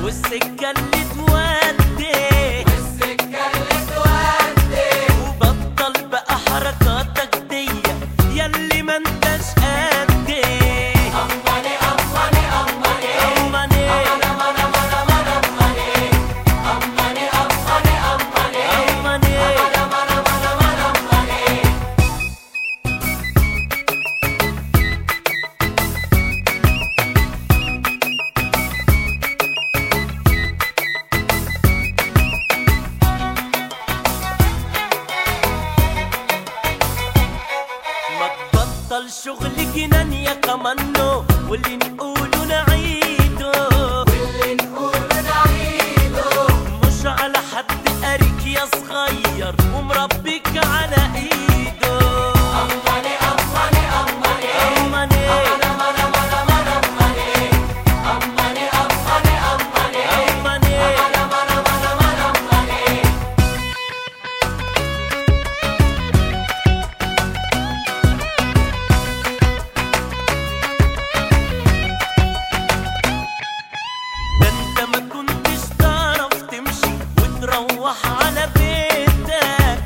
والسكة اللي تودي وبطل بقى حركاتك دي ياللي ما انتش قدي. أماني أماني أماني أماني أماني أماني أماني بطل شغل جنان يا كمانو، واللي نقوله نعيده مش على حد قاريك يا صغير ومربيك على ايده. أماني أماني أماني أماني أماني أماني أماني ما كنتش تعرف تمشي وتروح على بيتك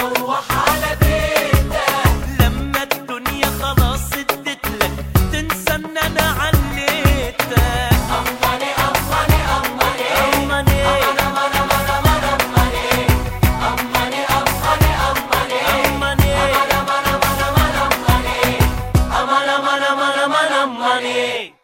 لما الدنيا خلاص اديتلك تنسى ان انا عليتك. أماني أماني أماني أماني أماني أماني أماني